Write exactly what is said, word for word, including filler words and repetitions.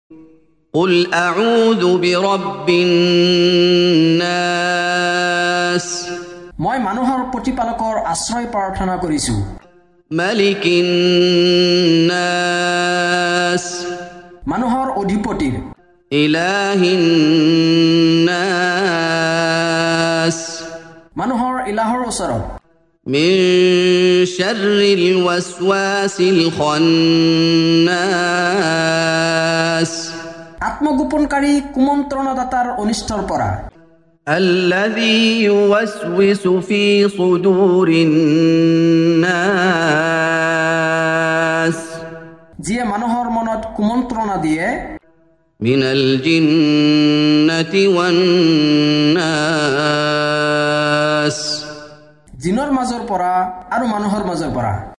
قل أعوذ برب الناس মই মানুহৰ প্ৰতিপালকৰ আশ্ৰয় প্ৰাৰ্থনা কৰিছো ملك الناس মানুহৰ অধিপতিৰ إله الناس মানুহৰ ইলাহৰ ওচৰত من شر الوسواس الخناس আত্মগোপনকাৰী কুমন্ত্ৰণাদাতাৰ অনিষ্টৰ পৰা الذي يوسوس في صدور الناس যিয়ে মানুহৰ মনত কুমন্ত্ৰণা দিয়ে من الجنة والناس জিনৰ মাজৰ পৰা আৰু মানুহৰ মাজৰ পৰা